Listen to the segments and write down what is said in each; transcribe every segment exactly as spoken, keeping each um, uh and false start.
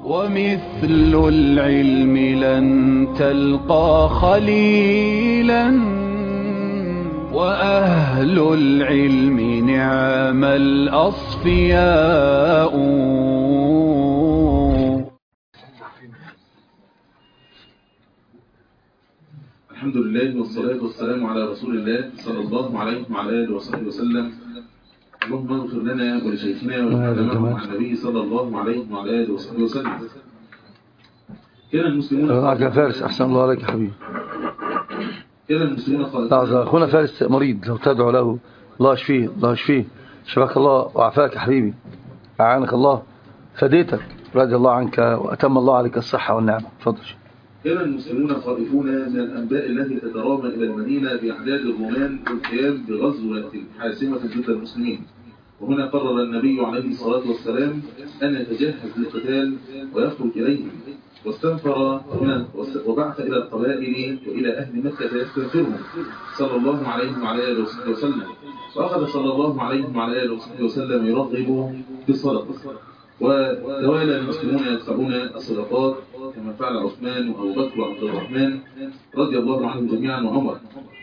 ومثل العلم لن تلقى خليلا، وأهل العلم نعم الأصفياء. الحمد لله والصلاة والسلام على رسول الله صلى الله عليه وعلى آله وصحبه وسلم. اللهم اغفر لنا ولشيخنا ولمن مع النبي صلى الله عليه وعلى آله وصحبه وسلم. كان المسلمون معك فارس، أحسن الله عليك يا حبيبي. كان المسلمون خالدين. أخونا فارس مريض، لو تدعو له الله يشفيه الله يشفيه، شفاك الله وعافاك يا حبيبي، أعانك الله، فديتك رضي الله عنك وأتم الله عليك الصحة والنعمة. تفضل. كان المسلمون خائفون من الأنباء التي تترامى إلى المدينة بأعداد الرومان والقيام بغزوة حاسمة ضد المسلمين. وهنا قرر النبي عليه الصلاة والسلام أن يتجهز للقتال ويخرج إليهم، واستنفر هنا وبعث إلى القبائل وإلى أهل مكة يستنفرهم صلى الله عليه وعلى آله وصحبه وسلم. وأخذ صلى الله عليه وعلى آله وصحبه وسلم يرغب بالصدقة، وتوالى المسلمون يدفعون الصدقات كما فعل عثمان وأبو بكر وعبد الرحمن رضي الله عنهم جميعا وعمر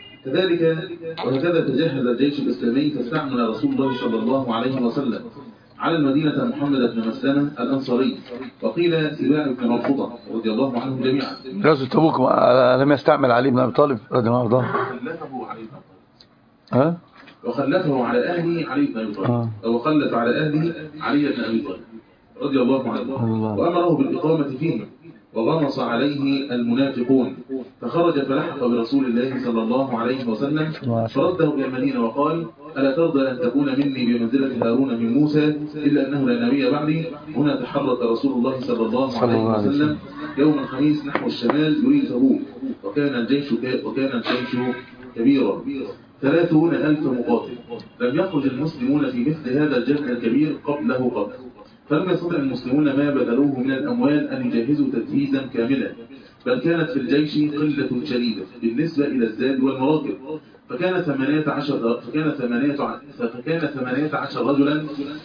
كذلك. وهكذا تجهز الجيش الإسلامي، فاستعمل رسول الله صلى الله عليه وسلم على المدينة محمد بن مسلمة الأنصاري، وقيل سباع بن مرفوضة رضي الله عنهم جميعا. غزوة تبوك لم يستعمل علي بن أبي طالب رضي الله عنه، وخلفه علي بن أبي طالب وخلفه على أهله علي بن أبي طالب وخلف على أهله علي بن أبي طالب رضي الله عنه، وأمره بالإقامة فيه، وغمص عليه المنافقون، فخرج فلحق برسول الله صلى الله عليه وسلم، فرده إلى المدينة وقال: ألا ترضى أن تكون مني بمنزلة هارون من موسى إلا أنه لا نبي بعدي؟ هنا تحرك رسول الله صلى الله عليه وسلم يوم الخميس نحو الشمال يريد تبوك، وكان الجيش وكان الجيش كبيرا ثلاثون ألف مقاتل. لم يخرج المسلمون في مثل هذا الجمع الكبير قبله قبل، فلم يستطع المسلمون ما بذلوه من الأموال أن يجهزوا تجهيزا كاملا، بل كانت في الجيش قلة شديدة بالنسبة إلى الزاد والمراكب، فكان ثمانية عشر فكان ثمانية فكان ثمانية عشر رجلا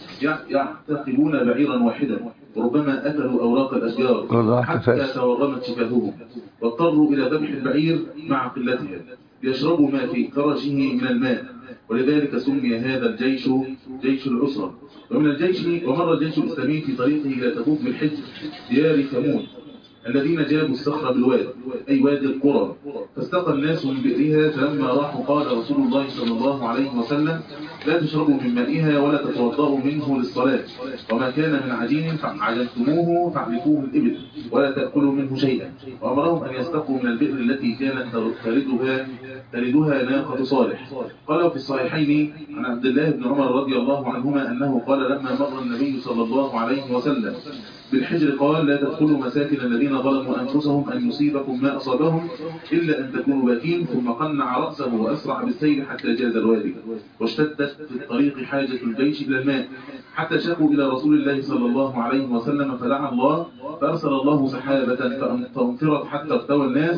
يعتقبون بعيرا واحدا، وربما أكلوا أوراق الأشجار حتى توغمت شفاههم، واضطروا إلى ذبح البعير مع قلتها ليشربوا ما في كرشه من الماء، ولذلك سمي هذا الجيش جيش العسرة. ومن الجيش ومر الجيش الإسلامي في طريقه إلى تبوك بالحج ديار ثمود الذين جابوا الصخر بالواد، أي وادي القرى، فاستقى الناس من بئرها، فلما راحوا قال رسول الله صلى الله عليه وسلم: لا تشربوا من مائها ولا تتوضأوا منه للصلاة، وما كان من عجين فعجنتموه فاعرفوه الإبل ولا تأكلوا منه شيئا. وأمرهم أن يستقوا من البئر التي كانت تردها تلدها ناقة صالح. قالوا في الصحيحين عن عبد الله بن عمر رضي الله عنهما أنه قال لما مر النبي صلى الله عليه وسلم بالحجر قال: لا تدخلوا مساكن الذين ظلموا أنفسهم أن يصيبكم ما أصابهم إلا أن تكونوا باكين. ثم قنع رأسه وأسرع بالسير حتى جاز الوادي، واشتدت في الطريق حاجة الجيش إلى الماء حتى شكوا إلى رسول الله صلى الله عليه وسلم، فدعا الله فأرسل الله سحابة فأمطرت حتى ارتوى الناس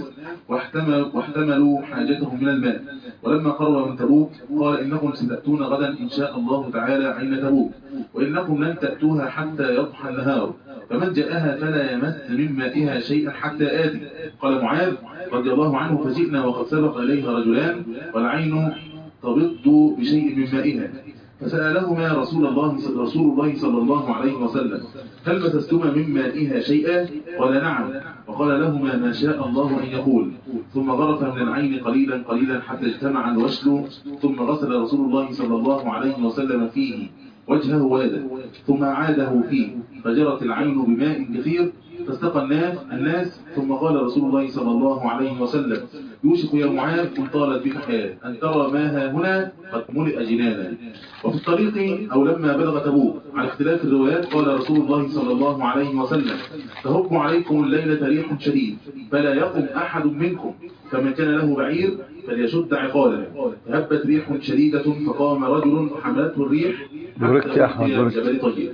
واحتملوا حاجتهم من الماء. ولما قرب من تبوك قال: إنكم ستأتون غدا إن شاء الله تعالى عين تبوك، وإنكم لن تأتوها حتى يضحى النهار، فمن جاءها فلا يمس من مائها شيئا حتى آتي. قال معاذ رضي الله عنه: فجئنا وقد سبق إليها رجلان والعين تبض بشيء من مائها، فسألهما رسول الله رسول الله صلى الله عليه وسلم: هل مسستما من مائها شيئا؟ قال: نعم. وقال لهما ما شاء الله أن يقول، ثم غرف من العين قليلا قليلا حتى اجتمع الوشل، ثم غسل رسول الله صلى الله عليه وسلم فيه وجهه ويده، ثم عاده فيه، فجرت العين بماء كثير، فاستقى الناس الناس ثم قال رسول الله صلى الله عليه وسلم: يوشك يا معاذ إن طالت بك حياة أن ترى ما ها هنا قد ملئ جنانا. وفي الطريق أو لما بلغ تبوك على اختلاف الروايات قال رسول الله صلى الله عليه وسلم: تهب عليكم الليلة ريح شديد فلا يقم أحد منكم، فمن كان له بعير فليشد عقاله. فهبت ريح شديدة فقام رجل فحملته الريح حتى أتي جبل طيب.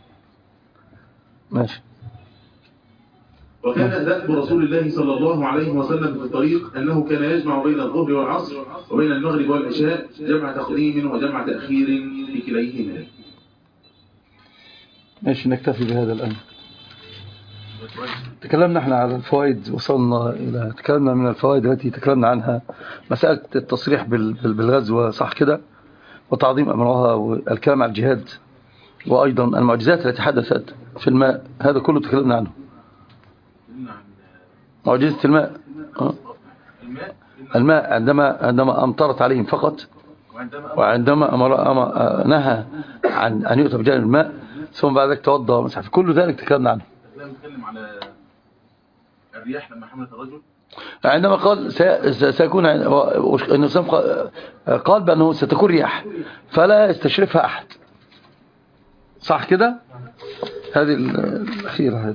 ماشي. وكان دأب رسول الله صلى الله عليه وسلم في الطريق أنه كان يجمع بين الظهر والعصر وبين المغرب والعشاء، جمع تقديم وجمع تأخير في كليهما. ماشي، نكتفي بهذا الآن. تكلمنا احنا على الفوائد، وصلنا إلى تكلمنا من الفوائد التي تكلمنا عنها مسألة التصريح بالغزوة صح كده، وتعظيم أمرها، والكلام عن الجهاد، وأيضا المعجزات التي حدثت في الماء، هذا كله تكلمنا عنه. معجزة الماء أه؟ الماء عندما عندما أمطرت عليهم فقط، وعندما أمر أمر نهى عن أن يؤتى بجانب الماء، ثم بعد ذلك توضأ ومسح، كل ذلك تكلمنا عنه. نتكلم على الرياح لما حملت الرجل، عندما قال سيكون قال بأنه ستكون رياح فلا يستشرفها أحد، صح كده؟ هذه الأخيرة هذه.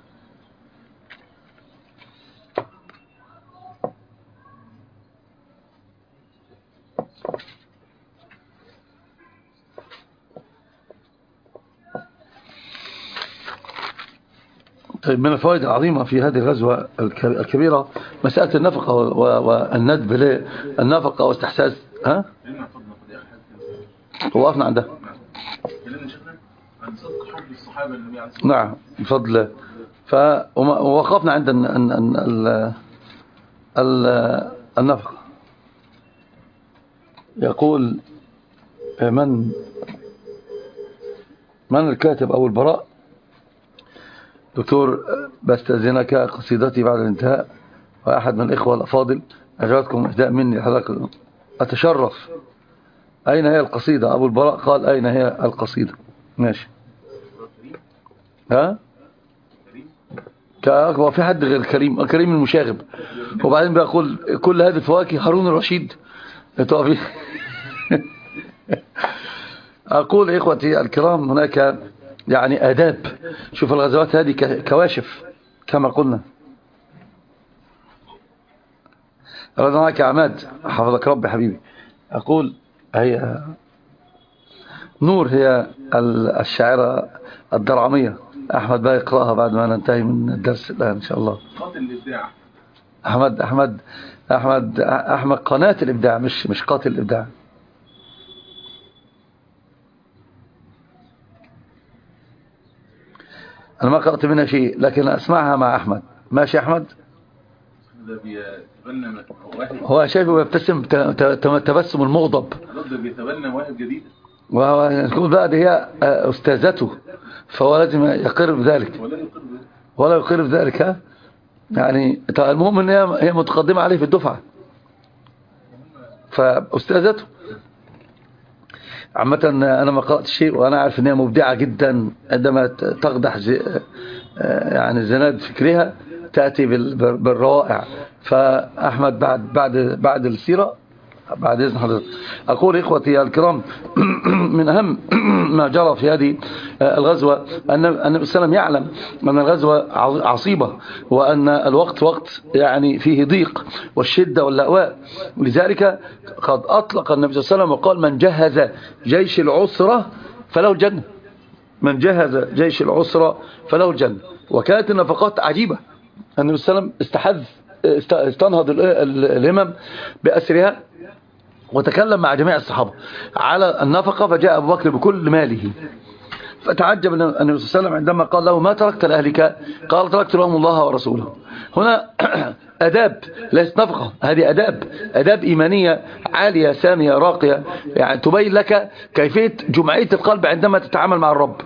طيب، من الفوائد العظيمة في هذه الغزوة الكبيرة مسألة النفقة والندب للنفقة واستحساس. ها؟ وقفنا عندها. نعم بفضل. فوقفنا عند النفقة. يقول من من الكاتب أو البراء: دكتور، بستأذنك قصيدتي بعد الانتهاء، وأحد من الإخوة الأفاضل أجابتكم إهداء مني لحضرتك، أتشرف. أين هي القصيدة؟ أبو البراء قال أين هي القصيدة؟ ماشي. ها؟ هو في حد غير كريم؟ كريم المشاغب. وبعدين بيقول كل هذه الفواكه هارون الرشيد. أقول إخوتي الكرام هناك يعني آداب. شوف الغزوات هذه كواشف كما قلنا. رضا معك يا عماد، حفظك ربي حبيبي. أقول هي نور، هي الشاعرة الدرعمية. أحمد بقى يقرأها بعد ما ننتهي من الدرس الآن إن شاء الله. قاتل الإبداع. أحمد أحمد أحمد أحمد قناة الإبداع، مش مش قاتل الإبداع. أنا ما قرأت منها شيء، لكن أسمعها مع أحمد. ماشي أحمد. هو شايفه يبتسم تبسم المغضب. بيتبنى مواهب جديدة، ويقول بقى دي هي أستاذته، فهو لازم يقر بذلك ولا يقر بذلك. ها يعني المهم ان هي متقدمة عليه في الدفعة، فأستاذته. عامة أنا ما قرأت شيء، وأنا عارف ان هي مبدعة جدا عندما تقدح يعني الزناد فكرها تأتي بالروائع. فأحمد بعد بعد بعد السيرة، بعد إذن حضرتك، أقول إخوتي الكرام من أهم ما جرى في هذه الغزوة أن النبي صلى الله عليه وسلم يعلم أن الغزوة عصيبة، وأن الوقت وقت يعني فيه ضيق والشدة واللأواء، ولذلك قد أطلق النبي صلى الله عليه وسلم وقال: من جهز جيش العسرة فله الجنة. من جهز جيش العسرة فله الجنة. وكانت النفقات عجيبة. النبي صلى الله عليه وسلم استحذ استنهض الهمم بأسرها، وتكلم مع جميع الصحابة على النفقة، فجاء أبو بكر بكل ماله. فتعجب النبي صلى الله عليه وسلم عندما قال له: ما تركت لأهلك؟ قال: تركت لهم الله ورسوله. هنا أداب، ليست نفقة، هذه أداب أداب إيمانية عالية سامية راقية، يعني تبين لك كيفية جمعية القلب عندما تتعامل مع الرب.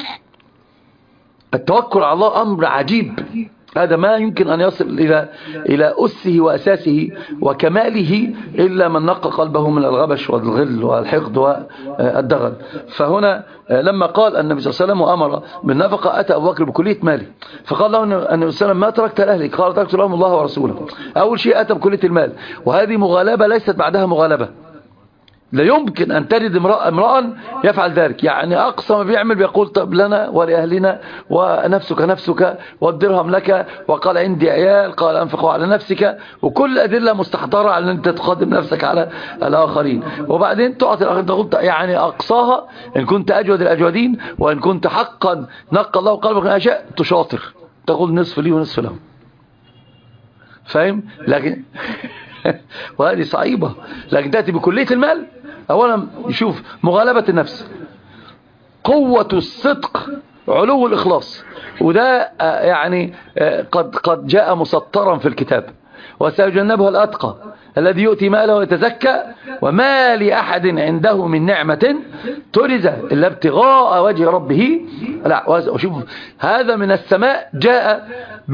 التوكل على الله أمر عجيب، هذا ما يمكن أن يصل إلى إلى أسه وأساسه وكماله إلا من نقى قلبه من الغبش والغل والحقد والدغل. فهنا لما قال النبي صلى الله عليه وسلم وأمر بالنفقة، أتى أبو بكر بكلية ماله، فقال له النبي صلى الله عليه وسلم: ما تركت لأهلك؟ قال: تركت لهم الله ورسوله. أول شيء أتى بكلية المال، وهذه مغالبة ليست بعدها مغالبة. لا يمكن أن تجد امرأ يفعل ذلك، يعني أقصى ما بيعمل بيقول: طب لنا ولأهلنا، ونفسك نفسك، والدرهم لك، وقال عندي عيال، قال أنفقوا على نفسك، وكل أدلة مستحضرة على أن أنت تقدم نفسك على الآخرين، وبعدين تعطي الآخرين. يعني أقصاها إن كنت أجود الأجودين، وإن كنت حقا نقى الله قلبك من أشياء تشاطر، تقول نصف لي ونصف لهم. فاهم؟ لكن وهذه صعيبة. لكن تأتي بكلية المال. أولا يشوف مغالبة النفس، قوة الصدق علو الإخلاص، وده يعني قد قد جاء مسطرا في الكتاب. وسيجنبها الأتقى الذي يؤتي ماله ويتزكى وما لأحد عنده من نعمة ترزى إلا ابتغاء وجه ربه. لا، وشوف هذا من السماء جاء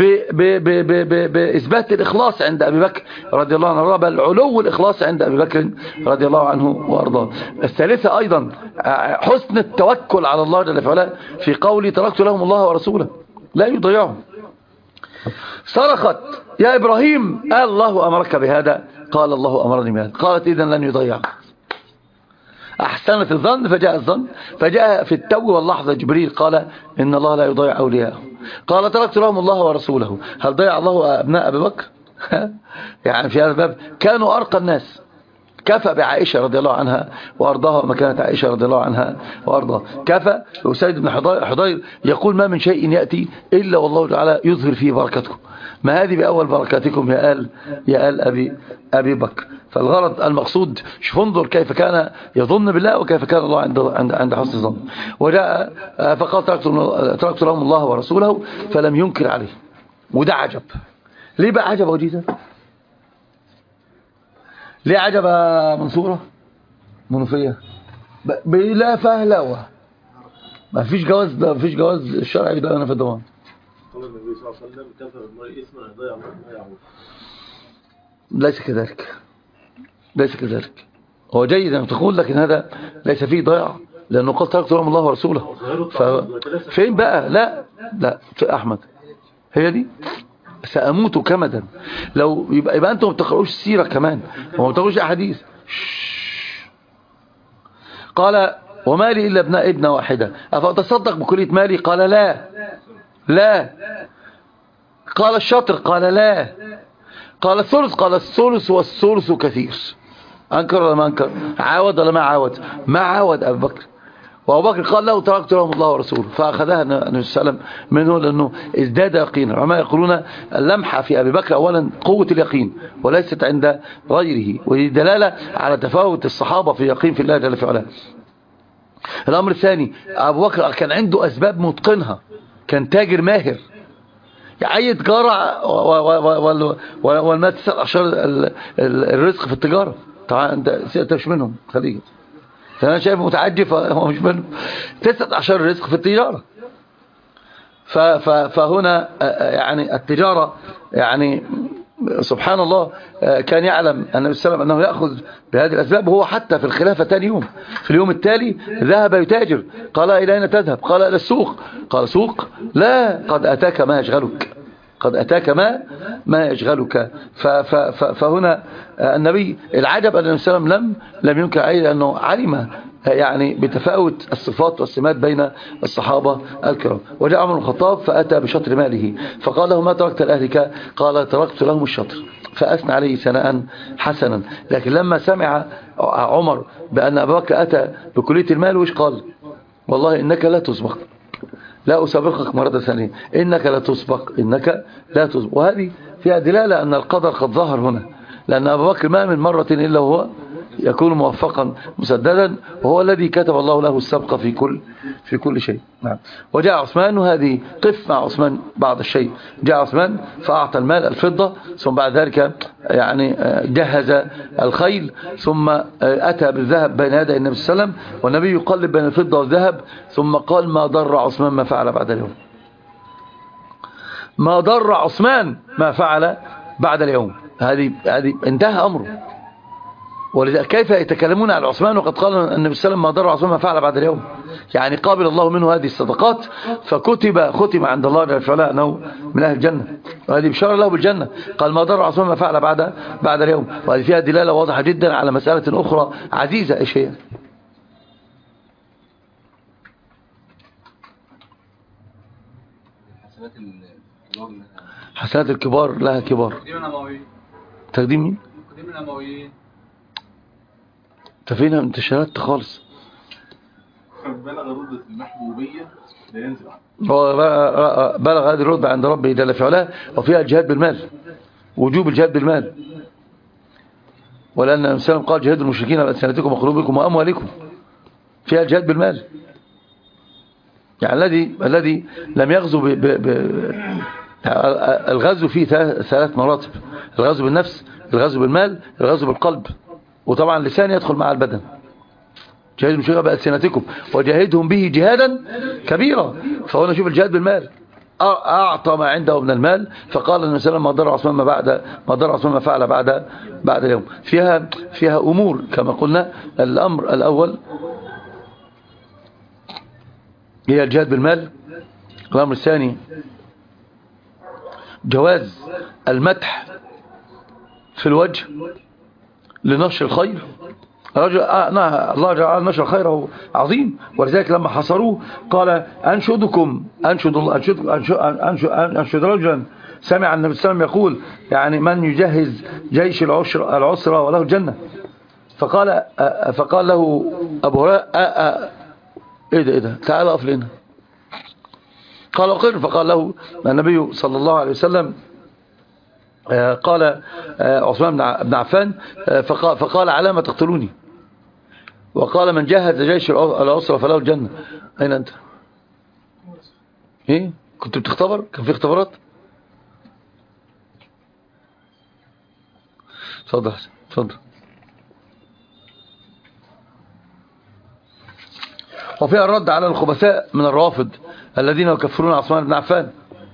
بإثبات الإخلاص عند أبي بكر رضي الله عنه، بل علو الإخلاص عند أبي بكر رضي الله عنه وأرضاه. الثالثة أيضا حسن التوكل على الله جل وعلا في قوله تركت لهم الله ورسوله لا يضيعهم. صرخت يا إبراهيم قال الله أمرك بهذا؟ قال الله أمرني بهذا. قالت إذن لن يضيع. أحسنت الظن فجاء الظن، فجاء في التو واللحظة جبريل قال إن الله لا يضيع أولياءه. قال تركت لهم الله ورسوله. هل ضيع الله أبناء أبي بكر؟ يعني في هذا الباب كانوا أرقى الناس. كفى بعائشة رضي الله عنها وأرضاها وما كانت عائشة رضي الله عنها وأرضاها. كفى أسيد بن حضير يقول ما من شيء يأتي إلا والله تعالى يظهر فيه بركتكم. ما هذه بأول بركاتكم يا آل يا آل أبي أبي بكر. فالغرض المقصود شوف انظر كيف كان يظن بالله وكيف كان الله عند عند عند حسن الظن. وجاء فقال تركت لهم الله ورسوله فلم ينكر عليه. وده عجب. ليه بقى عجب وجيزة؟ ليه عجب منصورة منوفية بلا فهلوة؟ ما فيش جواز، ما فيش جواز الشرعي ده. أنا في الضمان قال النبي صلى الله عليه وسلم كفى بالمرء اسما يضيع ما يعود. ليس كذلك، ليس كذلك. هو جيد أن تقول لكن هذا ليس فيه ضياع، لأنه قال تركت لهم الله ورسوله. فين بقى؟ لا لا في أحمد هي دي سأموت كمدا. لو يبقى, يبقى أنتم ما بتقرؤوش السيرة كمان وما بتقرؤوش أحاديث. قال وما لي إلا ابناء ابنة واحدة أفأتصدق بكلية مالي؟ قال لا لا. قال الشطر؟ قال لا. قال الثلث؟ قال الثلث والثلث كثير. أنكر ولا ما أنكر؟ عاود ولا ما عاود؟ ما عاود أبو بكر. وأبو بكر قال له تركت لهم الله ورسوله، فأخذها النبي صلى الله عليه وسلم منه لأنه ازداد يقينا. وما يقولون اللمحة في أبي بكر أولا قوة اليقين وليست عند غيره، ودي دلالة على تفاوت الصحابة في يقين في الله جل وعلا. الأمر الثاني أبو بكر كان عنده أسباب متقنها، كان تاجر ماهر. أي تجارة والما تسأل أشهر الرزق في التجارة. طبعا أنت مش منهم خليجة، فأنا شايف متعجب هو مش منهم. تسعة عشر الرزق في التجارة. فهنا يعني التجارة يعني سبحان الله كان يعلم النبي صلى الله عليه وسلم أنه يأخذ بهذه الأسباب. وهو حتى في الخلافة ثاني يوم في اليوم التالي ذهب يتاجر. قال إلى أين تذهب؟ قال إلى السوق. قال سوق؟ لا، قد أتاك ما يشغلك، قد أتاك ما ما يشغلك. فهنا النبي العجب أن النبي صلى الله عليه وسلم لم لم ينكر عليه، لأنه علم يعني بتفاوت الصفات والسمات بين الصحابة الكرام. وجاء عمر بن الخطاب فأتى بشطر ماله فقال له ما تركت لأهلك؟ قال تركت لهم الشطر، فأثنى عليه ثناء حسنا. لكن لما سمع عمر بأن أبا بكر أتى بكلية المال وش قال؟ والله إنك لا تسبق، لا أسابقك مرة ثانية، إنك لا تسبق، إنك لا تسبق. وهذه فيها دلالة أن القدر قد ظهر هنا، لأن أبا بكر ما من مرة إلا هو يكون موفقا مسددا، وهو الذي كتب الله له السبق في كل في كل شيء. نعم. وجاء عثمان، وهذه قف مع عثمان بعض الشيء. جاء عثمان فأعطى المال الفضة، ثم بعد ذلك يعني جهز الخيل، ثم أتى بالذهب بين يدي النبي صلى الله عليه وسلم، والنبي يقلب بين الفضة والذهب، ثم قال ما ضر عثمان ما فعل بعد اليوم. ما ضر عثمان ما فعل بعد اليوم. هذه هذه انتهى أمره. ولذلك كيف يتكلمون عن عثمان وقد قال النبي صلى الله عليه وسلم ما ضر عثمان ما فعل بعد اليوم؟ يعني قابل الله منه هذه الصدقات، فكتب ختم عند الله جل وعلا أنه من أهل الجنة، وهذه بشارة له بالجنة. قال ما ضر عثمان ما فعل بعد بعد اليوم. وهذه فيها دلالة واضحة جدا على مسألة أخرى عزيزة. إيش هي؟ حسنات الكبار لها كبار. تقديم مين؟ تقديم الأمويين. تفينا انت شهدت خالص. بلغ رتبة المحبوبية لا ينزل عنه. هو بلغ هذه الرتبة عند ربه جل في علاه، وفيها الجهاد بالمال، وجوب الجهاد بالمال. ولأن النبي صلى الله عليه وسلم قال جهاد المشركين بألسنتكم وقلوبكم وأموالكم، فيها الجهاد بالمال. يعني الذي الذي لم يغزو ب ب ب الغزو فيه ثلاث مراتب: الغزو بالنفس، الغزو بالمال، الغزو بالقلب. وطبعا اللسان يدخل مع البدن. جاهدوا شيئا بألسنتكم وجاهدهم به جهادا كبيرا. فهو نشوف الجهاد بالمال، أعطى ما عنده من المال، فقال النبي صلى الله عليه وسلم: ما ضر عثمان ما بعد ما ضر عثمان ما فعل بعد بعد اليوم. فيها فيها أمور كما قلنا. الأمر الأول هي الجهاد بالمال. الأمر الثاني جواز المدح في الوجه لنشر الخير. الرجل آه الله جعل نشر خيره عظيم، ولذلك لما حصروه قال: أنشدكم أنشد الله أنشد, أنشد, أنشد, أنشد رجلا سمع النبي صلى الله عليه وسلم يقول يعني من يجهز جيش العسرة العسرة وله الجنة. فقال آه فقال له أبو هريرة: آه آه إيه ده إيه ده تعال أقف لنا. قال: أقر. فقال له النبي صلى الله عليه وسلم آه قال آه عثمان بن عفان آه فقال, فقال: على ما تقتلوني؟ وقال: من جهز جيش العسرة فله الجنة. أين أنت؟ إيه كنت بتختبر؟ كان في اختبارات؟ تفضل تفضل. وفيها الرد على الخبثاء من الرافض الذين يكفرون عثمان بن عفان.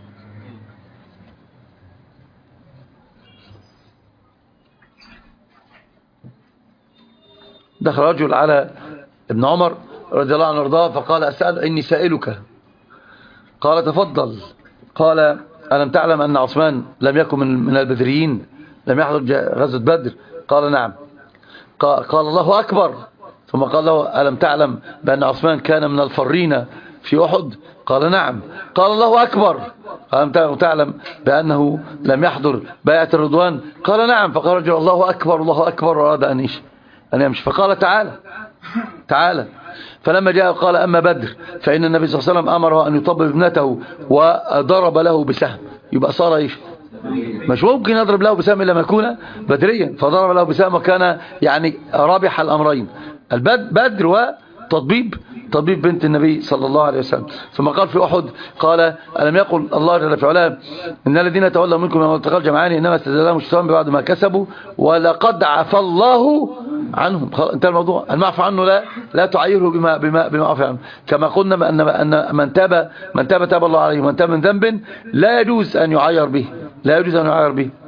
دخل رجل على ابن عمر رضي الله عنه وارضاه فقال: أسأل إني سائلك. قال: تفضل. قال: ألم تعلم أن عثمان لم يكن من من البدريين، لم يحضر غزوة بدر؟ قال: نعم. قال: الله أكبر. ثم قال له: ألم تعلم بأن عثمان كان من الفرين في أحد؟ قال: نعم. قال: الله أكبر. ألم تعلم بأنه لم يحضر بيعة الرضوان؟ قال: نعم. فقال رجل: الله أكبر الله أكبر، وأراد أن يمشي أن يمشي فقال: تعالى تعالى. فلما جاء قال: أما بدر فإن النبي صلى الله عليه وسلم أمره أن يطبب ابنته وضرب له بسهم. يبقى صار إيش؟ مش ممكن يضرب له بسهم إلا ما يكون بدريا، فضرب له بسهم وكان يعني رابح الأمرين، البدر وتطبيب تطبيب بنت النبي صلى الله عليه وسلم. ثم قال في أحد قال: ألم يقل الله جل في علاه إن الذين تولوا منكم يوم التقى الجمعان إنما استزادهم الشيطان بعد ما كسبوا ولقد عفى الله عنهم. انتهى الموضوع. المعفى عنه لا لا تعيره بما بما بما عفى عنه. كما قلنا ان ان من تاب من تاب تاب الله عليه، ومن تاب من ذنب لا يجوز ان يعير به لا يجوز ان يعير به.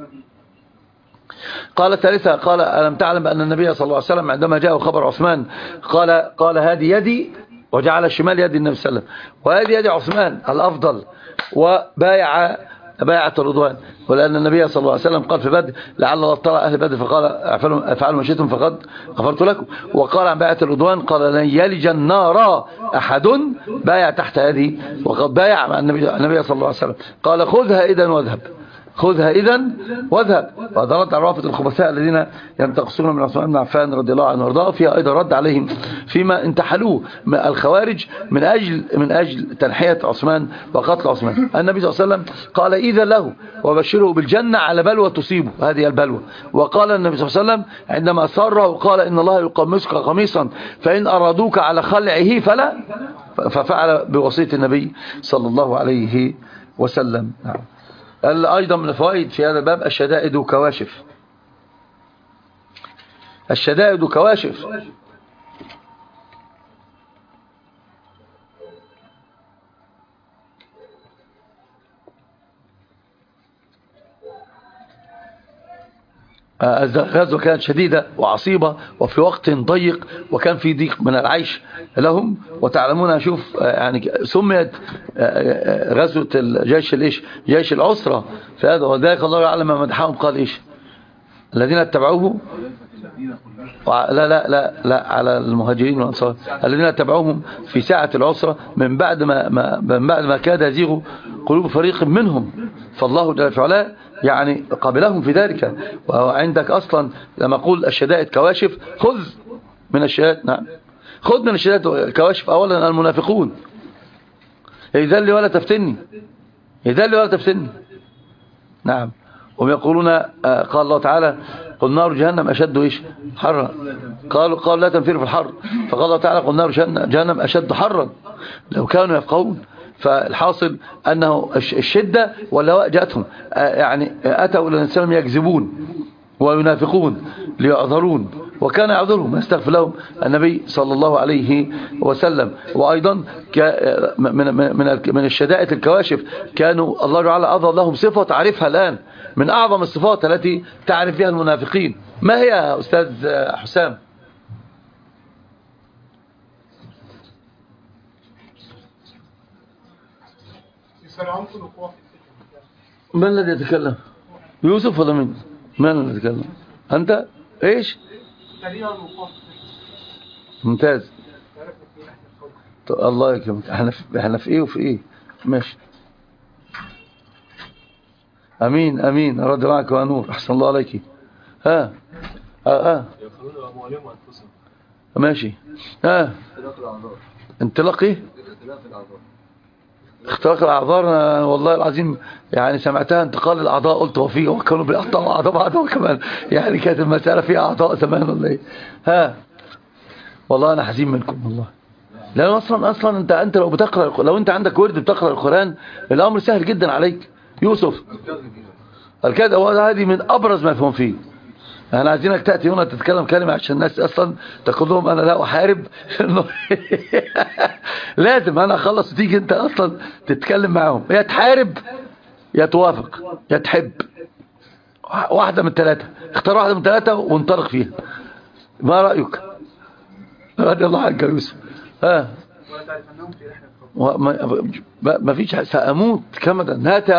قال الثالثة قال: ألم تعلم أن النبي صلى الله عليه وسلم عندما جاءه خبر عثمان قال قال هذه يدي، وجعل الشمال يد النبي صلى الله عليه وسلم، وهذه يد عثمان الأفضل، وبايع بايعة الرضوان. ولأن النبي صلى الله عليه وسلم قال في بدر: لعل الله اطلع أهل بدر فقال: افعلوا ما شئتم فقد غفرت لكم. وقال عن بايعة الرضوان قال: لن يلج النار أحد بايع تحت هذه، وقد بايع مع النبي, النبي صلى الله عليه وسلم. قال: خذها إذا واذهب خذها إذا واذهب. وهذا رد على رافض الخبثاء الذين ينتقصون من عثمان بن عفان رضي الله عنه وارضاه. فيها أيضا رد عليهم فيما انتحلوه الخوارج من أجل من أجل تنحية عثمان وقتل عثمان. النبي صلى الله عليه وسلم قال: إذا له وبشره بالجنة على بلوى تصيبه، هذه البلوى. وقال النبي صلى الله عليه وسلم عندما سره قال: إن الله يقمصك قميصا فإن أرادوك على خلعه فلا، ففعل بوصية النبي صلى الله عليه وسلم. نعم. أيضا من الفوائد في هذا الباب: الشدائد كواشف. الشدائد كواشف. الغزوة كانت شديدة وعصيبة وفي وقت ضيق، وكان في ضيق من العيش لهم. وتعلمون أشوف يعني سميت غزوة الجيش الإيش جيش العسرة في هذا. وذلك الله يعلم ما مدحهم قال إيش: الذين اتبعوه لا لا لا لا على المهاجرين والأنصار الذين اتبعوهم في ساعة العسرة من بعد ما, ما من بعد ما كاد يزيغ قلوب فريق منهم، فالله جل في علاه يعني قابلهم في ذلك. وعندك أصلا لما أقول الشدائد كواشف، خذ من الشدائد نعم خذ من الشدائد كواشف. أولا المنافقون: يذل ولا تفتني يذل ولا تفتني. نعم. هم يقولون قال الله تعالى: قل نار جهنم أشد إيش حرا، قالوا قالوا لا تنفروا في الحر، فقال الله تعالى قل نار جهنم أشد حرا لو كانوا يفقهون. فالحاصل أنه الشدة واللواء جاءتهم، يعني أتوا إلى الإسلام يكذبون وينافقون ليعذرون، وكان يعذرهم يستغفر لهم النبي صلى الله عليه وسلم. وأيضا من من الشدائد الكواشف كانوا الله تعالى أظهر لهم صفة تعرفها الآن من أعظم الصفات التي تعرف بها المنافقين. ما هي يا أستاذ حسام؟ من الذي يتكلم؟ يوسف ولا من؟ من الذي يتكلم؟ أنت؟ إيش؟ ممتاز. الله يكرمك. احنا في احنا في ايه وفي ايه؟ ماشي. امين امين. رد معك ونور. احسن الله عليك. ها اه اه ماشي. ها انطلاق ايه؟ اختراق الاعذار. انا والله العظيم يعني سمعتها انتقال الاعضاء، قلت هو في وكانوا بيقطعوا اعضاء بعضهم كمان، يعني كانت المساله فيها اعضاء زمان ولا ايه؟ ها والله انا حزين منكم والله. لان اصلا اصلا انت انت لو بتقرا، لو انت عندك ورد بتقرا القران الامر سهل جدا عليك. يوسف الكذب هذه من ابرز ما يفهم فيه. انا عايزينك تاتي هنا تتكلم كلمه عشان الناس اصلا تقول لهم انا لا احارب. لازم انا اخلص وتيجي انت اصلا تتكلم معاهم، يا تحارب يا توافق يا تحب، واحده من ثلاثه. اختار واحده من ثلاثه وانطلق فيها. ما رايك؟ رضي الله عنك يا يوسف. ها ما, ما فيش سأموت كمدا. هات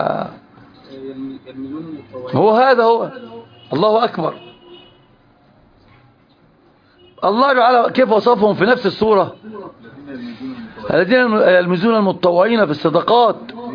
هو هذا هو الله أكبر. الله تعالى كيف وصفهم في نفس السورة؟ الذين يلمزون المتطوعين في الصدقات.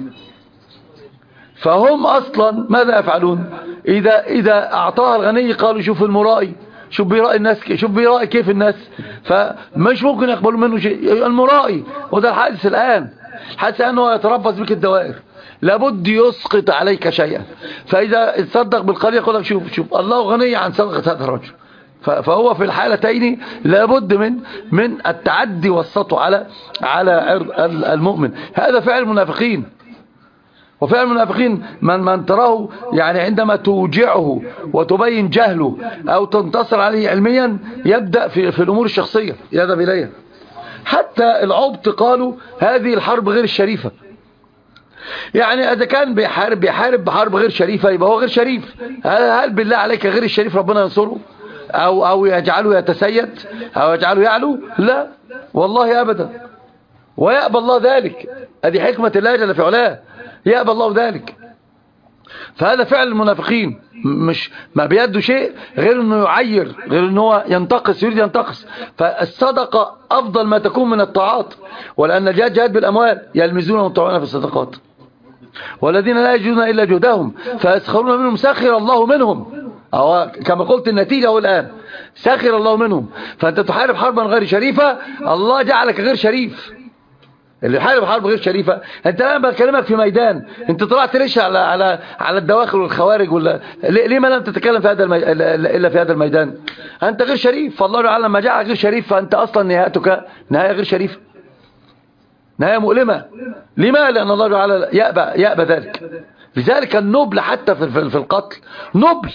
فهم أصلا ماذا يفعلون؟ إذا إذا أعطاها الغني قالوا شوف المرائي، شوف بيرائي الناس، شوف بيرائي كيف الناس، فمش ممكن يقبلوا منه شيء. المرائي وده الحادث الآن، الحادث أنه يتربص بك الدوائر، لابد يسقط عليك شيئا. فإذا تصدق بالقليل يقول لك شوف شوف الله غني عن صدقة هذا الرجل. فهو في الحالتين لابد من من التعدي والسطو على على عرض المؤمن. هذا فعل المنافقين. وفعل المنافقين من من تراه يعني عندما توجعه وتبين جهله أو تنتصر عليه علميا يبدأ في, في الأمور الشخصية يذهب إليها. حتى العبط قالوا هذه الحرب غير الشريفة. يعني إذا كان بيحارب بيحارب بحرب غير شريفة يبقى هو غير شريف. هل بالله عليك غير الشريف ربنا ينصره أو, أو يجعله يتسيد أو يجعله يعلو؟ لا والله أبدا. ويأبى الله ذلك. هذه حكمة الله جل في علاه، يأبى الله ذلك. فهذا فعل المنافقين، مش ما بيده شيء غير انه يعير، غير انه هو ينتقص، يريد ينتقص. فالصدقة افضل ما تكون من الطاعات، ولان الجهاد جهاد بالاموال، يلمزون المتطوعين في الصدقات والذين لا يجدون الا جهدهم فيسخرون منهم سخر الله منهم. أو كما قلت النتيجة هو الآن سخر الله منهم. فأنت تحارب حربا غير شريفة الله جعلك غير شريف. اللي يحارب حرب غير شريفة، انت الان بكلمك في ميدان، انت طلعت ليش على على على الدواخل والخوارج ولا ليه ما لم تتكلم في هذا المي... الا في هذا الميدان؟ انت غير شريف. فالله تعالى لما جعلك غير شريف فانت اصلا نهايتك نهايه غير شريفه، نهايه مؤلمه. لما؟ لان الله تعالى يأبى يأبى ذلك. لذلك النبل حتى في في القتل نبل.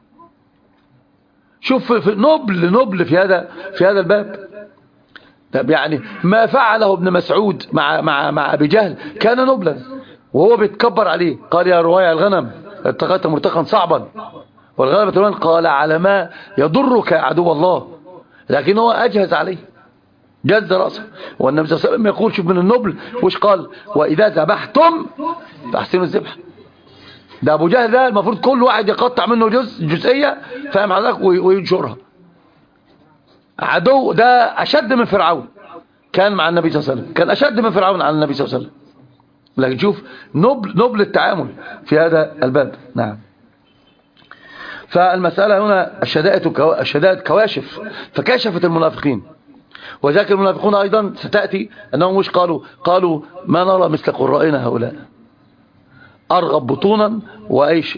شوف في نبل نبل في هذا في هذا الباب. طب يعني ما فعله ابن مسعود مع مع مع ابي جهل كان نبلا، وهو بيتكبر عليه. قال يا رواية الغنم اتخذت مرتقا صعبا والغنم تمام. قال على ما يضرك يا عدو الله، لكن هو اجهز عليه، جز راسه. والنبي صلى الله عليه وسلم يقول شوف من النبل وش قال؟ واذا ذبحتم فاحسنوا الذبح. ده ابو جهل ده المفروض كل واحد يقطع منه جزء جزئيه فاهم حضرتك وينشرها. عدو ده أشد من فرعون كان مع النبي صلى الله عليه وسلم، كان أشد من فرعون على النبي صلى الله عليه وسلم. لكن شوف نبل, نبل التعامل في هذا الباب. نعم. فالمسألة هنا الشدائد الشدائد كواشف، فكشفت المنافقين. وذاك المنافقون أيضا ستأتي أنهم مش قالوا قالوا ما نرى مثل قرائنا هؤلاء. أرغب بطونا وإيش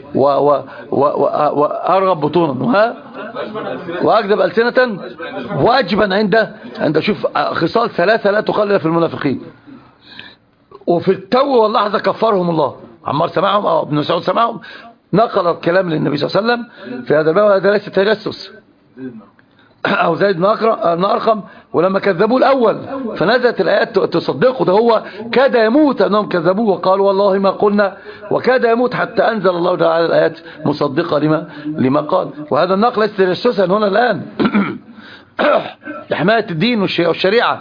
وأرغب بطونا وأكذب ألسنة وأجبن عند عند شوف خصال ثلاثة لا تقلل في المنافقين. وفي التو واللحظة كفرهم الله. عمار سمعهم أو ابن مسعود سمعهم، نقل الكلام للنبي صلى الله عليه وسلم في هذا الباب. هذا ليس تجسس. أو زيد بن أرقم ولما كذبوه الأول فنزلت الآيات تصدقه، ده هو كاد يموت أنهم كذبوه وقالوا والله ما قلنا، وكاد يموت حتى أنزل الله تعالى الآيات مصدقة لما لما قال. وهذا النقل ليس تجسسا هنا الآن لحماية الدين والشريعة.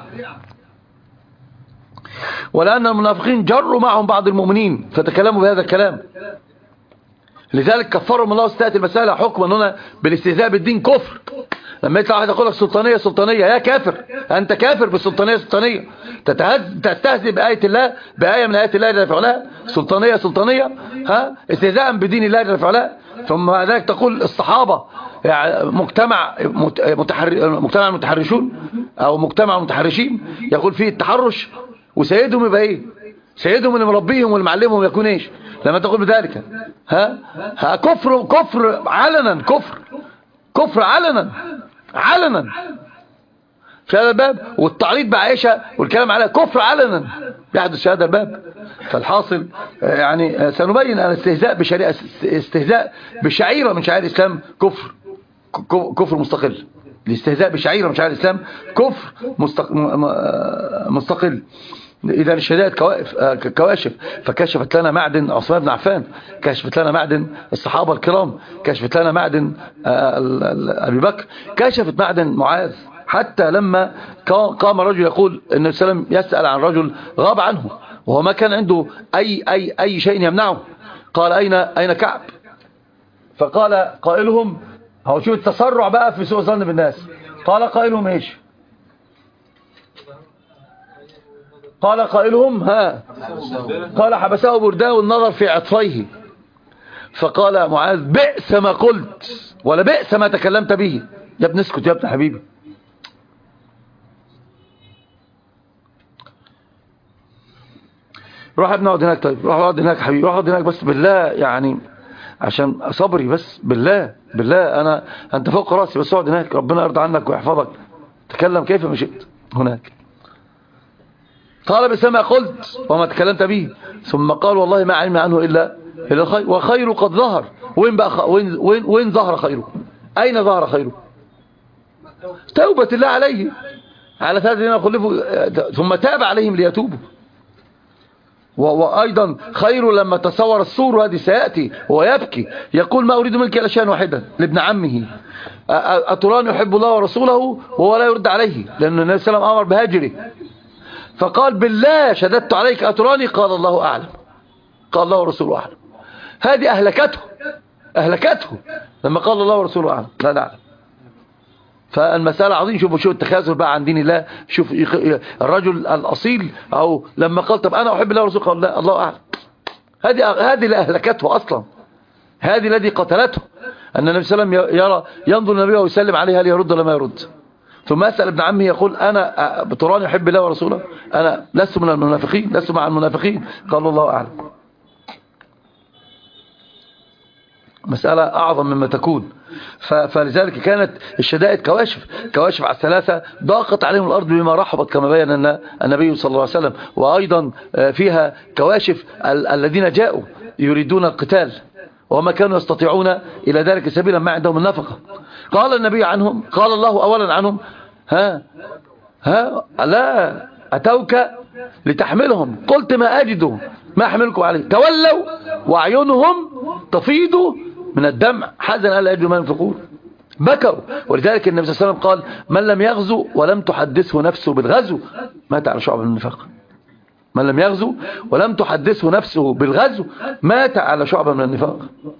ولأن المنافقين جروا معهم بعض المؤمنين فتكلموا بهذا الكلام، لذلك كفرهم الله. ستأتي المسألة حكما هنا بالاستهزاء بالدين كفر. لما يطلع واحد يقول لك سلطانية سلطانية، يا كافر أنت كافر بالسلطانية سلطانية، تستهزئ بآية الله بآية من آيات الله جل في علاه سلطانية سلطانية، ها استهزاء بدين الله جل في علاه. ثم بعد ذلك تقول الصحابة يعني مجتمع متحر مجتمع متحرشون أو مجتمع متحرشين، يقول فيه التحرش وسيدهم يبقى ايه؟ سيدهم اللي مربيهم واللي معلمهم يكون ايش؟ لما تقول بذلك ها ها كفر كفر علنا، كفر كفر علنا علنا في هذا الباب. والتعريض بعائشة والكلام عليها كفر علنا يحدث في هذا الباب. فالحاصل يعني سنبين أن الاستهزاء بشريعة استهزاء بشعيرة من شعائر الإسلام كفر كفر مستقل. الاستهزاء بشعيرة من شعائر الإسلام كفر مستقل. إذا الشدائد كواشف، فكشفت لنا معدن عثمان بن عفان، كشفت لنا معدن الصحابة الكرام، كشفت لنا معدن أبي بكر، كشفت معدن معاذ. حتى لما قام رجل يقول ان النبي صلى الله عليه وسلم يسأل عن رجل غاب عنه وهو ما كان عنده أي, أي, أي شيء يمنعه، قال أين, أين كعب؟ فقال قائلهم، هو شوف التسرع بقى في سوء ظن بالناس، قال قائلهم ايش؟ قال قائلهم ها قال حبسه برداه النظر في عطفيه. فقال معاذ بئس ما قلت ولا بئس ما تكلمت به. يا ابن اسكت يا ابن حبيبي. روح يا ابن اقعد هناك. طيب روح اقعد هناك حبيبي، روح اقعد هناك بس بالله، يعني عشان صبري بس بالله بالله. انا انت فوق راسي بس اقعد هناك، ربنا يرضى عنك ويحفظك. تكلم كيف ما شئت هناك. قال بسما قلت وما تكلمت به. ثم قال والله ما علم عنه الا الا الخير، وخير قد ظهر. وين بقى خ... وين وين وين ظهر خيره؟ اين ظهر خيره؟ توبة الله عليه على ثلاثة الذين خلفوا ثم تاب عليهم ليتوبوا. وأيضا خير لما تصور السور، هذه سيأتي ويبكي يقول ما أريد منك إلا شيئا واحدا لابن عمه، أتراني يحب الله ورسوله وهو لا يرد عليه، لأن النبي صلى الله عليه وسلم أمر بهجره. فقال بالله شددت عليك أتراني؟ قال الله أعلم، قال الله ورسوله أعلم. هذه أهلكته أهلكته لما قال الله ورسوله أعلم لا نعلم. فالمسألة عظيم. شوفوا شو التخاذل بقى عن دين الله. شوف الرجل الأصيل أو لما قال طب أنا أحب الله ورسوله قال لا الله أعلم. هذه هذه اللي أهلكته أصلا، هذه الذي قتلته. أن النبي صلى الله عليه وسلم يرى ينظر النبي ويسلم عليه هل يرد ولا ما يرد، ثم أسأل ابن عمه يقول أنا بتراني يحب الله ورسوله، أنا لست من المنافقين، لست مع المنافقين. قال الله أعلم. مسألة أعظم مما تكون. فلذلك كانت الشدائد كواشف كواشف على الثلاثة، ضاقت عليهم الأرض بما رحبت كما بين النبي صلى الله عليه وسلم. وأيضا فيها كواشف الذين جاءوا يريدون القتال وما كانوا يستطيعون إلى ذلك سبيلا، ما عندهم النفقة. قال النبي عنهم، قال الله أولا عنهم ها ها لا أتوك لتحملهم قلت ما أجد ما أحملكم عليه، تولوا وأعينهم تفيض من الدمع حزنا ألا يجدوا ما ينفقون، بكوا. ولذلك النبي صلى الله عليه وسلم قال من لم يغزو ولم تحدثه نفسه بالغزو مات على شعب من النفاق. من لم يغزو ولم تحدثه نفسه بالغزو مات على شعب من النفاق.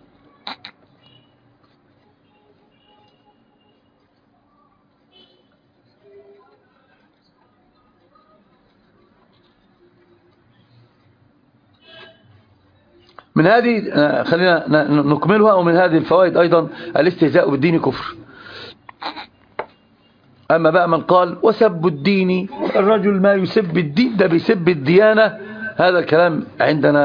من هذه خلينا نكملها. ومن هذه الفوائد أيضا الاستهزاء بالدين كفر. أما بقى من قال وسب الدين، الرجل ما يسب الدين ده بيسب الديانة، هذا الكلام عندنا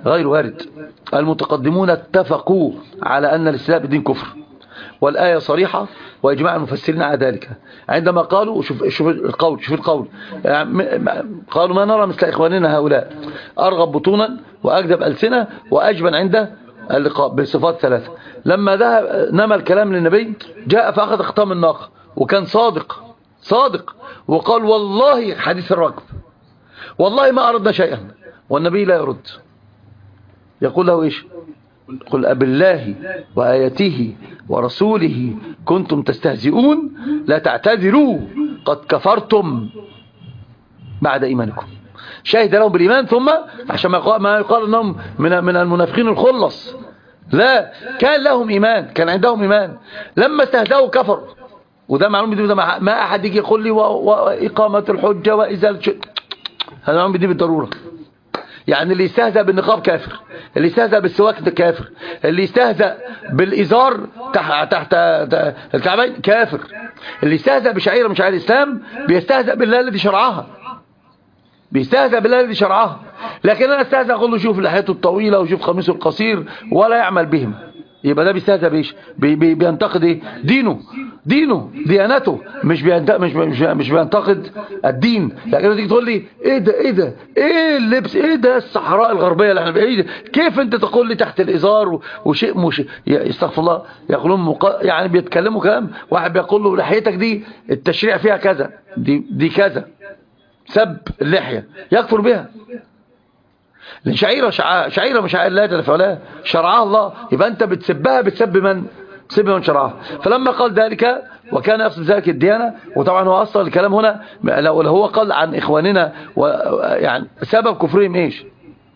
غير وارد. المتقدمون اتفقوا على أن الاستهزاء بالدين كفر، والآية صريحة وإجماع المفسرين على ذلك عندما قالوا شوف, شوف القول شوف القول قالوا ما نرى مثل إخواننا هؤلاء أرغب بطونا وأكذب ألسنة وأجبن عند اللقاء بصفات ثلاثة. لما ذهب نمى الكلام للنبي جاء فأخذ ختام الناقة وكان صادق صادق وقال والله حديث الركب والله ما أردنا شيئا، والنبي لا يرد. يقول له إيش؟ قل أبالله وآياته ورسوله كنتم تستهزئون لا تعتذروا قد كفرتم بعد إيمانكم. شهد لهم بالإيمان ثم عشان ما يقال أنهم من من المنافقين الخلص، لا، كان لهم إيمان، كان عندهم إيمان. لما استهزأوا كفروا. وده معلوم بدي ما أحد يجي يقول لي وإقامة الحجة وإزالة شيء، هذا معلوم بدي بالضرورة. يعني اللي يستهزأ بالنقاب كافر، اللي يستهزأ بالسواك كافر، اللي يستهزأ بالإزار تحت تحت الكعبين كافر، اللي يستهزأ بشعيرة من شعائر الإسلام بيستهزأ بالله الذي شرعها، بيستهزأ بالله الذي شرعها. لكن أنا استهزأ أقول له شوف لحيته الطويلة وشوف خميسه القصير ولا يعمل بهم، يبقى ده بيستهزأ بإيش؟ بي بي بينتقد إيه؟ دينه دينه ديانته، مش بينتقد مش مش مش بينتقد الدين. لكن تيجي تقول لي ايه ده ايه ده ايه اللبس ايه ده الصحراء الغربيه اللي احنا ايه ده؟ كيف انت تقول لي تحت الازار وشيء مش استغفر الله يقولون مق... يعني بيتكلموا كلام. واحد بيقول له لحيتك دي التشريع فيها كذا، دي دي كذا، سب اللحيه يكفر بها. لأن شعيرة شع... شعيرة مش شعائر الله جل في علاه شرعها الله، يبقى أنت بتسبها بتسب من؟ بتسب من شرعها. فلما قال ذلك وكان يقصد ذلك الديانة، وطبعا هو أصلا الكلام هنا لو هو قال عن إخواننا ويعني سبب كفرهم إيش؟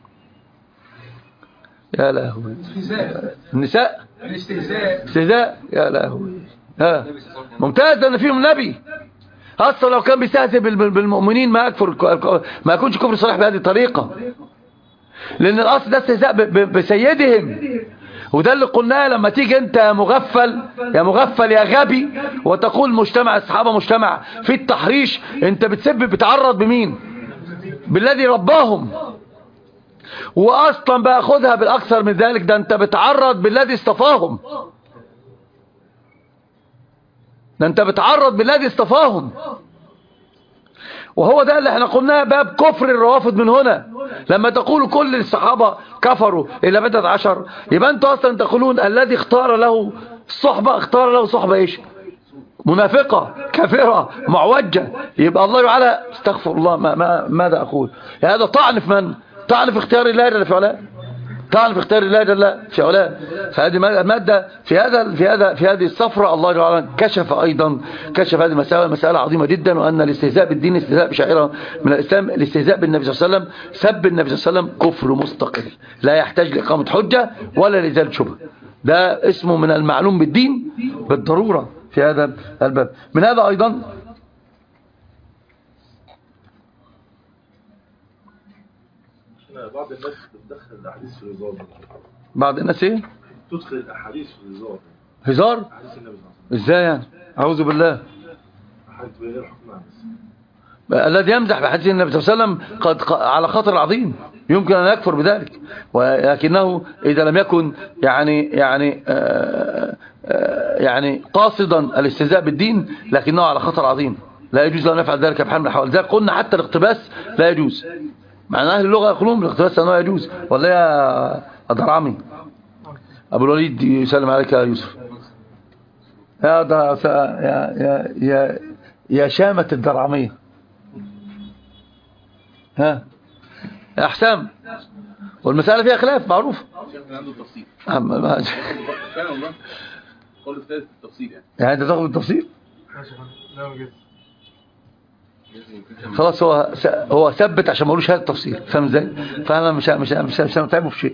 يا لهوي النساء الاستهزاء يا لهوي ها ممتاز، أن فيهم نبي أصلا لو كان بيستهزئ بالمؤمنين ما يكفر، ما يكونش كفر صريح بهذه الطريقة، لأن الأصل ده استهزاء بسيدهم. وده اللي قلناه لما تيجي أنت يا مغفل يا مغفل يا غبي وتقول مجتمع الصحابة مجتمع في التحريش، أنت بتسبب بتعرض بمين؟ بالذي رباهم. وأصلا بأخذها بالأكثر من ذلك، ده أنت بتعرض بالذي اصطفاهم، ده أنت بتعرض بالذي اصطفاهم. وهو ده اللي احنا قلناه باب كفر الروافض من هنا. لما تقولوا كل الصحابة كفروا إلا بدأت عشر، يبقى انتوا اصلا تقولون الذي اختار له الصحبة اختار له صحبة ايش؟ منافقة كافرة معوجة. يبقى الله تعالى استغفر الله ما ما ماذا اقول؟ هذا طعن في من؟ طعن في اختيار الله جل في علاه، طعن في اختيار الله جل في علاه. فهذه مادة في هذا في هذا في هذه الصفرة الله تعالى كشف ايضا كشف هذه المسألة مسألة عظيمة جدا، وان الاستهزاء بالدين استهزاء بشعيرة من الاسلام. الاستهزاء بالنبي صلى الله عليه وسلم سب النبي صلى الله عليه وسلم كفر مستقل لا يحتاج لإقامة حجة ولا لإزالة شبهة، ده اسمه من المعلوم بالدين بالضرورة في هذا الباب. من هذا ايضا بعض الناس بتدخل الاحاديث في الهزار. بعض الناس ايه؟ تدخل الاحاديث في الهزار. هزار؟ ازاي يعني؟ اعوذ بالله. حديث بغير حكم بس الذي يمزح بحديث النبي صلى الله عليه وسلم قد على خطر عظيم يمكن ان يكفر بذلك، ولكنه اذا لم يكن يعني يعني آآ آآ يعني قاصدا الاستهزاء بالدين لكنه على خطر عظيم، لا يجوز له نفعل ذلك بحال من الاحوال. ذلك قلنا حتى الاقتباس لا يجوز، مع ان اهل اللغه يقولون بالاقتباس انه يجوز. ولا يا الدرعمي ابو الوليد يسلم عليك يا يوسف. يا يا يا يا يا شامة الدرعمية، ها يا حسام، والمسألة فيها خلاف معروف. عنده التفصيل فعلا والله قول في التفصيل يعني يعني انت تاخد التفصيل خلاص. هو هو ثبت عشان ما اقولوش هذا التفصيل، فاهم ازاي؟ فانا مش مش مش مش هنتعبه في شيء.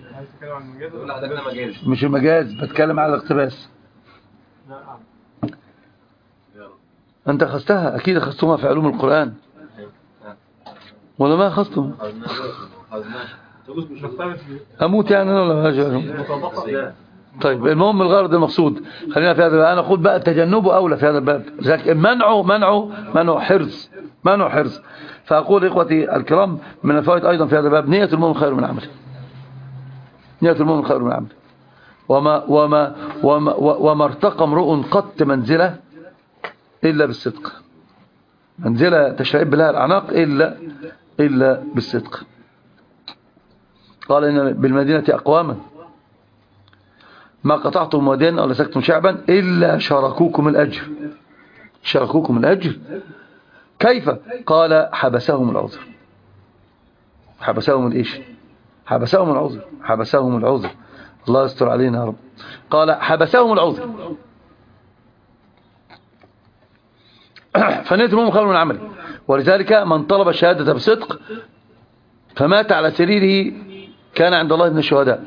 مش المجاز، بتكلم على الاقتباس. انت اخذتها اكيد، اخذتوها في علوم القرآن ولا ما اخذتم؟ اموت يعني ولا ما اجي؟ طيب المهم الغرض المقصود خلينا في هذا. انا اقول بقى تجنبه اولى في هذا الباب، منعه منعه منعه حرز منعه حرز. فاقول اخوتي الكرام من الفوائد ايضا في هذا الباب نية المؤمن خير من عمله. نية المؤمن خير من عمله. وما, وما, وما, وما ارتقى امرؤ قط منزلة إلا بالصدق، منزلة تشعب لها الأعناق إلا, إلا بالصدق. قال إن بالمدينة أقواما ما قطعتم واديا أو لسكتم شعبا إلا شاركوكم الأجر. شاركوكم الأجر كيف؟ قال حبسهم العذر. حبسهم الإيش؟ حبسهم العذر. حبسهم العذر. الله يستر علينا يا رب. قال حبسهم العذر. فنية المؤمن خير من عمله. ولذلك من طلب الشهادة بصدق فمات على سريره كان عند الله من الشهداء.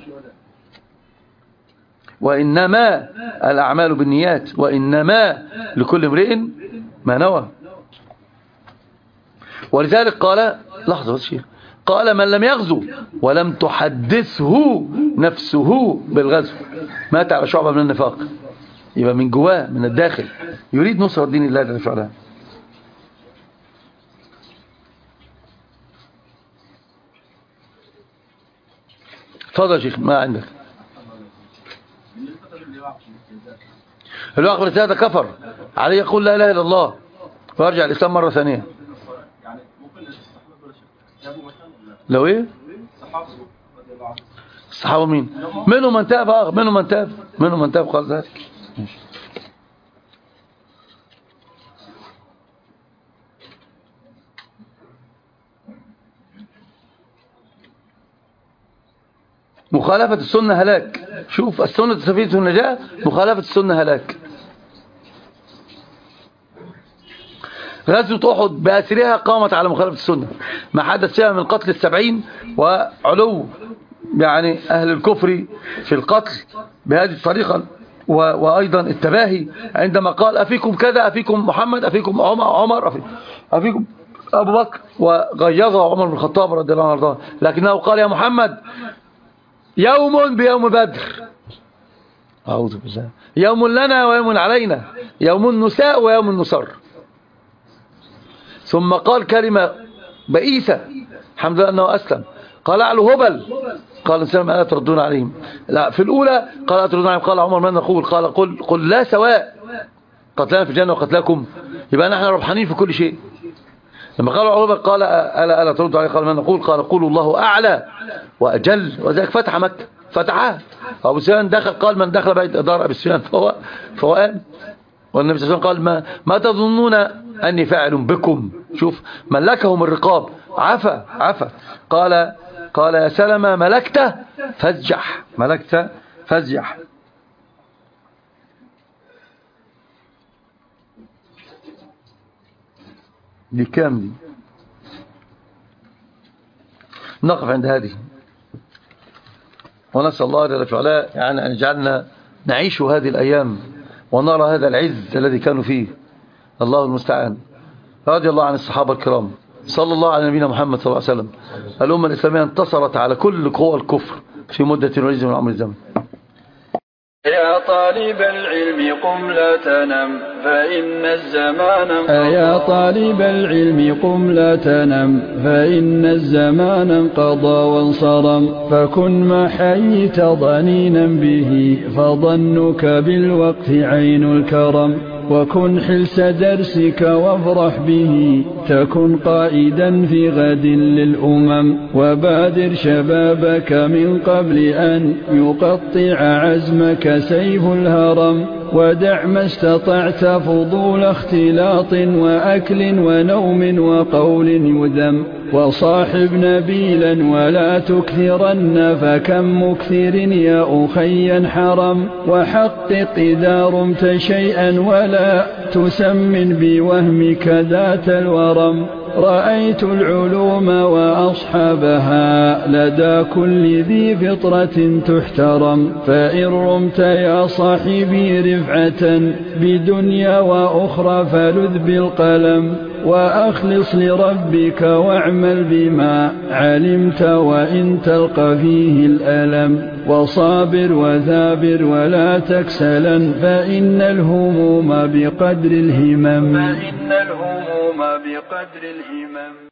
وإنما الأعمال بالنيات وإنما لكل امرئ ما نوى. ولذلك قال لحظة بس شيء، قال من لم يغزو ولم تحدثه نفسه بالغزو مات على شعبة من النفاق. يبقى من جواه من الداخل يريد نصرة دين الله جل وعلا. تفضل يا شيخ ما عندك. الواقع بالسادة كفر عليه يقول لا إله إلا الله ويرجع الإسلام مرة ثانية. لو إيه الصحابة مين؟ منهم من تاب آه منهم من تاب منهم من تاب قال ذلك. مخالفة السنة هلاك. شوف السنة سفينة النجاة، مخالفة السنة هلاك. غزوة أحد بأسرها قامت على مخالفة السنة. ما حدث فيها من قتل السبعين وعلو يعني أهل الكفر في القتل بهذه الطريقة، وأيضا التباهي عندما قال أفيكم كذا أفيكم محمد أفيكم عمر عمر أفيكم أبو بكر، وغيظه عمر بن الخطاب رضي الله عنه، لكنه قال يا محمد يوم بيوم بدر. أعوذ بالله. يوم لنا ويوم علينا، يوم نساء ويوم نصر. ثم قال كلمة بئيسة الحمد لله أنه أسلم. قال أعلو هبل. قال السلام ألا تردون عليهم. لا في الأولى قال أتردون عليهم. قال عمر من نقول؟ قال قل, قل لا سواء قتلنا في الجنة وقتلكم. يبقى نحن ربحانين في كل شيء. لما قال عمر قال ألا, ألا تردوا عليه؟ قال من نقول؟ قال قولوا الله أعلى وأجل. وذلك فتح مكة فتحها. أبو سفيان دخل قال من دخل بيت دار أبي سفيان فهو فهو آمن. والنبي صلى الله عليه وسلم قال ما, ما تظنون أني فاعل بكم. شوف ملكهم الرقاب عفا عفا. قال قال يا سلمة ملكت فازجح ملكت فازجح. دي كام دي؟ نقف عند هذه ونسأل الله جل وعلا يعني أن يجعلنا نعيش هذه الأيام ونرى هذا العز الذي كانوا فيه. الله المستعان. رضي الله عن الصحابة الكرام. صلى الله على نبينا محمد صلى الله عليه وسلم. الأمة الإسلامية انتصرت على كل قوى الكفر في مدة وليز من عمر الزمن. يا طالب العلم قم لا تنم فإن الزمان انقضى. يا طالب العلم قم لا تنم فإن الزمان انقضى وانصرم. فكن ما حييت ضنينا به فظنك بالوقت عين الكرم. وكن حلس درسك وافرح به تكن قائدا في غد للأمم. وبادر شبابك من قبل أن يقطع عزمك سيف الهرم. ودع ما استطعت فضول اختلاط وأكل ونوم وقول يذم. وصاحب نبيلا ولا تكثرن فكم مكثر يا أخي حرم. وحقق إذا رمت شيئا ولا تسمن بوهمك ذات الورم. رأيت العلوم وأصحابها لدى كل ذي فطرة تحترم. فإن رمت يا صاحبي رفعة بدنيا وأخرى فلذ بالقلم. وأخلص لربك واعمل بما علمت وإن تلقى فيه الألم. وصابر وثابر ولا تكسلا فإن الهموم بقدر الهمم. فإن الهموم بقدر الهمم.